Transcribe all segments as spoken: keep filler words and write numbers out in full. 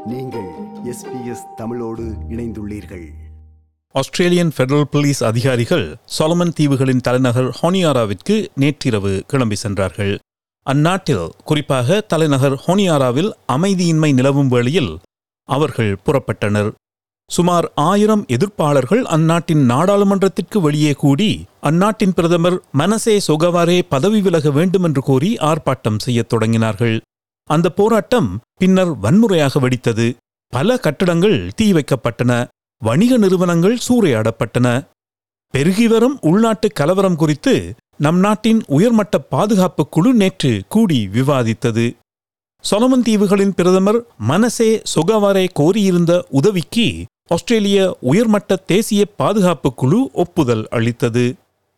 நீங்கள் S B S தமிழோடு இணைந்துள்ளீர்கள். ஆஸ்திரேலியன் ஃபெடரல் போலீஸ் அதிகாரிகள் சொலமன் தீவுகளின் தலைநகர் ஹோனியாராவிற்கு நேற்றிரவு கிளம்பி சென்றார்கள். அந்நாட்டில் குறிப்பாக தலைநகர் ஹோனியாராவில் அமைதியின்மை நிலவும் வேளையில் அவர்கள் புறப்பட்டனர். சுமார் ஆயிரம் எதிர்ப்பாளர்கள் அந்நாட்டின் நாடாளுமன்றத்திற்கு வெளியே கூடி அந்நாட்டின் பிரதமர் மனசே சொகவாரே பதவி விலக வேண்டும் என்று கோரி ஆர்ப்பாட்டம் செய்யத் தொடங்கினார்கள். அந்த போராட்டம் பின்னர் வன்முறையாக வெடித்தது. பல கட்டடங்கள் தீ வைக்கப்பட்டன. வணிக நிறுவனங்கள் சூறையாடப்பட்டன. பெருகிவரும் உள்நாட்டு கலவரம் குறித்து நம் நாட்டின் உயர்மட்ட பாதுகாப்பு குழு நேற்று கூடி விவாதித்தது. சொலமன் தீவுகளின் பிரதமர் மனசே சொகவாரே கோரியிருந்த உதவிக்கு ஆஸ்திரேலிய உயர்மட்ட தேசிய பாதுகாப்பு குழு ஒப்புதல் அளித்தது.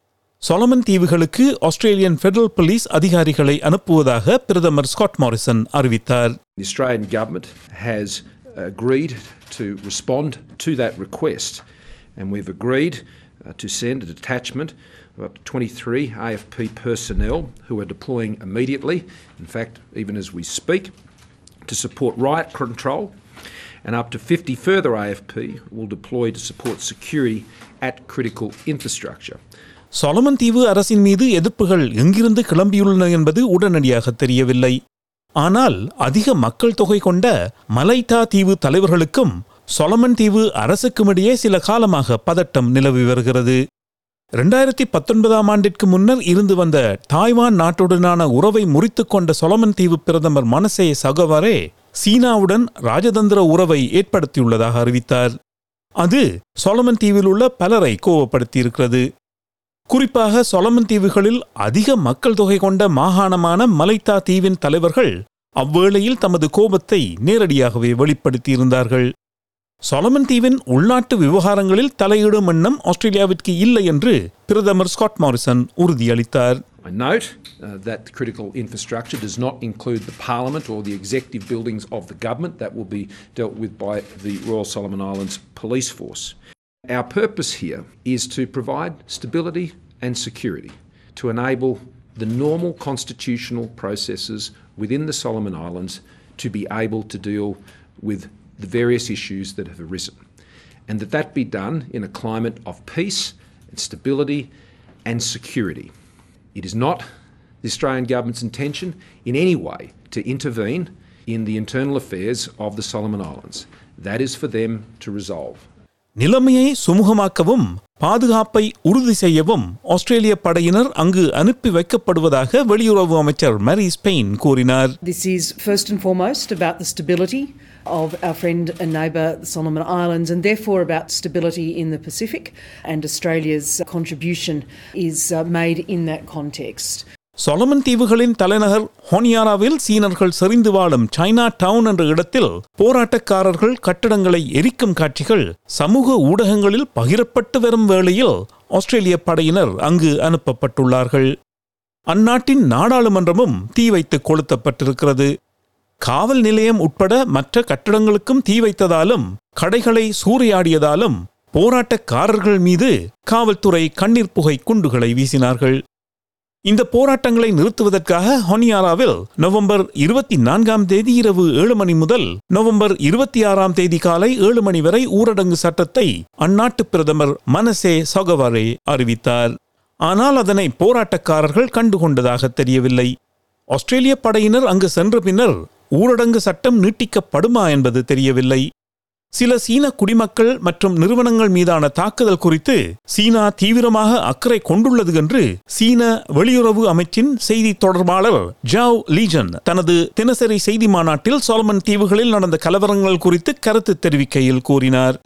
சொலமன் தீவுகளுக்கு ஆஸ்திரேலியன் ஃபெடரல் போலீஸ் அதிகாரிகளை அனுப்புவதாக பிரதமர் ஸ்காட் மாரிசன் அறிவித்தார். The Australian government has agreed to respond to that request, and we've agreed uh, to send a detachment of up to twenty-three A F P personnel who are deploying immediately, in fact even as we speak, to support riot control, and up to fifty further A F P will deploy to support security at critical infrastructure. Solomon தீவு அரசின் மீது எதிர்ப்புகள் எங்கிருந்து கிளம்பியுள்ளன என்பது உடனடியாக தெரியவில்லை. ஆனால் அதிக மக்கள் தொகை கொண்ட மலைட்டா தீவு தலைவர்களுக்கும் சொலமன் தீவு அரசுக்கும் இடையே சில காலமாக பதட்டம் நிலவி வருகிறது. இரண்டாயிரத்தி பத்தொன்பதாம் ஆண்டிற்கு முன்னர் இருந்து வந்த தாய்வான் நாட்டுடனான உறவை முறித்துக் கொண்ட சொலமன் தீவு பிரதமர் மனசே சொகவாரே சீனாவுடன் ராஜதந்திர உறவை ஏற்படுத்தியுள்ளதாக அறிவித்தார். அது சொலமன் தீவில் உள்ள பலரை கோபப்படுத்தியிருக்கிறது. குறிப்பாக சொலமன் தீவுகளில் அதிக மக்கள் தொகை கொண்ட மாகாணமான மலைட்டா தீவின் தலைவர்கள் அவ்வேளையில் தமது கோபத்தை நேரடியாகவே வெளிப்படுத்தியிருந்தார்கள். சொலமன் தீவின் உள்நாட்டு விவகாரங்களில் தலையிடும் எண்ணம் ஆஸ்திரேலியாவிற்கு இல்லை என்று பிரதமர் ஸ்காட் மாரிசன் உறுதியளித்தார். I note uh, that the critical infrastructure does not include the parliament or the executive buildings of the government. That will be dealt with by the Royal Solomon Islands Police Force. Our purpose here is to provide stability and security, to enable the normal constitutional processes within the Solomon Islands to be able to deal with the various issues that have arisen, and that that be done in a climate of peace and stability and security. It is not the Australian government's intention in any way to intervene in the internal affairs of the Solomon Islands. That is for them to resolve. நிலைமையை சுமூகமாக்கவும் பாதுகாப்பை உறுதி செய்யவும் ஆஸ்திரேலிய படையினர் அங்கு அனுப்பி வைக்கப்படுவதாக வெளியுறவு அமைச்சர் மேரி ஸ்பெயின் கூறினார். This is first and foremost about the stability of our friend and neighbour the Solomon Islands, and therefore about stability in the Pacific, and Australia's contribution is uh, made in that context. Solomon தீவுகளின் தலைநகர் ஹோனியாராவில் சீனர்கள் செறிந்து வாழும் China down என்ற இடத்தில் போராட்டக்காரர்கள் கட்டடங்களை எரிக்கும் காட்சிகள் சமூக ஊடகங்களில் பகிரப்பட்டு வரும் வேளையில் ஆஸ்திரேலிய படையினர் அங்கு அனுப்பப்பட்டுள்ளார்கள். அந்நாட்டின் நாடாளுமன்றமும் தீ வைத்து கொளுத்தப்பட்டிருக்கிறது. காவல் நிலையம் உட்பட மற்ற கட்டடங்களுக்கும் தீ வைத்ததாலும் கடைகளை சூறையாடியதாலும் போராட்டக்காரர்கள் மீது காவல்துறை கண்ணீர் புகை குண்டுகளை வீசினார்கள். இந்த போராட்டங்களை நிறுத்துவதற்காக ஹோனியாராவில் நவம்பர் இருபத்தி நான்காம் தேதி இரவு ஏழு மணி முதல் நவம்பர் இருபத்தி ஆறாம் தேதி காலை ஏழு மணி வரை ஊரடங்கு சட்டத்தை அந்நாட்டு பிரதமர் மனசே சொகவாரே அறிவித்தார். ஆனால் அதனை போராட்டக்காரர்கள் கண்டுகொண்டதாக தெரியவில்லை. ஆஸ்திரேலிய படையினர் அங்கு சென்ற பின்னர் ஊரடங்கு சட்டம் நீட்டிக்கப்படுமா என்பது தெரியவில்லை. சில சீன குடிமக்கள் மற்றும் நிறுவனங்கள் மீதான தாக்குதல் குறித்து சீனா தீவிரமாக அக்கறை கொண்டுள்ளது என்று சீன வெளியுறவு அமைச்சின் செய்தி தொடர்பாளர் ஜாவ் லீஜன் தனது தினசரி செய்தி மாநாட்டில் சொலமன் தீவுகளில் நடந்த கலவரங்கள் குறித்து கருத்து தெரிவிக்கையில் கூறினார்.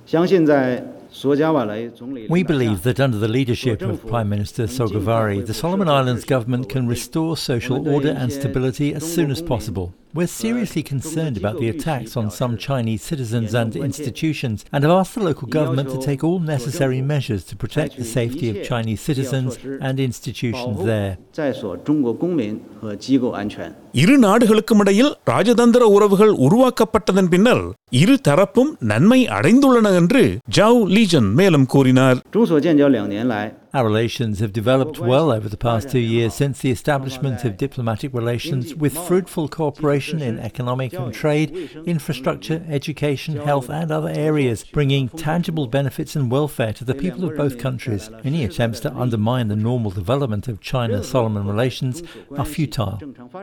We believe that under the leadership of Prime Minister Sogavari, the Solomon Islands government can restore social order and stability as soon as possible. We're seriously concerned about the attacks on some Chinese citizens and institutions and have asked the local government to take all necessary measures to protect the safety of Chinese citizens and institutions there. இரு நாடுகளுக்கும் இடையில் ராஜதந்திர உறவுகள் உருவாக்கப்பட்டதன் பின்னர் இரு தரப்பும் நன்மை அடைந்துள்ளன என்று ஜாவ் லீஜன் மேலும் கூறினார். Our relations have developed well over the past two years since the establishment of diplomatic relations, with fruitful cooperation in economic and trade, infrastructure, education, health and other areas, bringing tangible benefits and welfare to the people of both countries. Any attempts to undermine the normal development of China-Solomon relations are futile.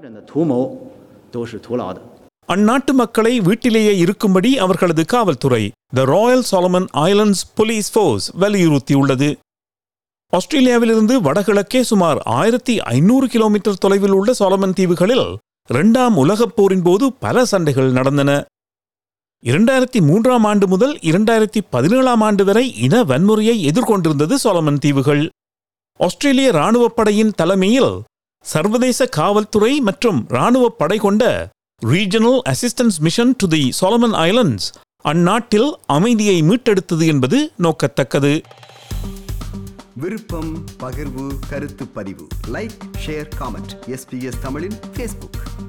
அந்நாட்டு மக்களை வீட்டிலேயே இருக்கும்படி அவர்களது காவல்துறை the Royal Solomon Islands Police Force வலியுறுத்தியுள்ளது. ஆஸ்திரேலியாவிலிருந்து வடகிழக்கே சுமார் ஆயிரத்தி ஐநூறு கிலோமீட்டர் தொலைவில் உள்ள சாலமன் தீவுகளில் இரண்டாம் உலகப் போரின் போது பல சண்டைகள் நடந்தன. இரண்டாயிரத்தி மூன்றாம் ஆண்டு முதல் இரண்டாயிரத்தி பதினேழாம் ஆண்டு வரை இன வன்முறையை எதிர்கொண்டிருந்தது சாலமன் தீவுகள். ஆஸ்திரேலிய இராணுவப் படையின் தலைமையில் சர்வதேச காவல்துறை மற்றும் இராணுவப் படை கொண்ட Regional Assistance Mission to the Solomon Islands அந்நாட்டில் அமைதியை மீட்டெடுத்தது என்பது நோக்கத்தக்கது. விருப்பம், பகிர்வு, கருத்து பதிவு, லைக், ஷேர், காமெண்ட். எஸ்பிஎஸ் தமிழின் ஃபேஸ்புக்.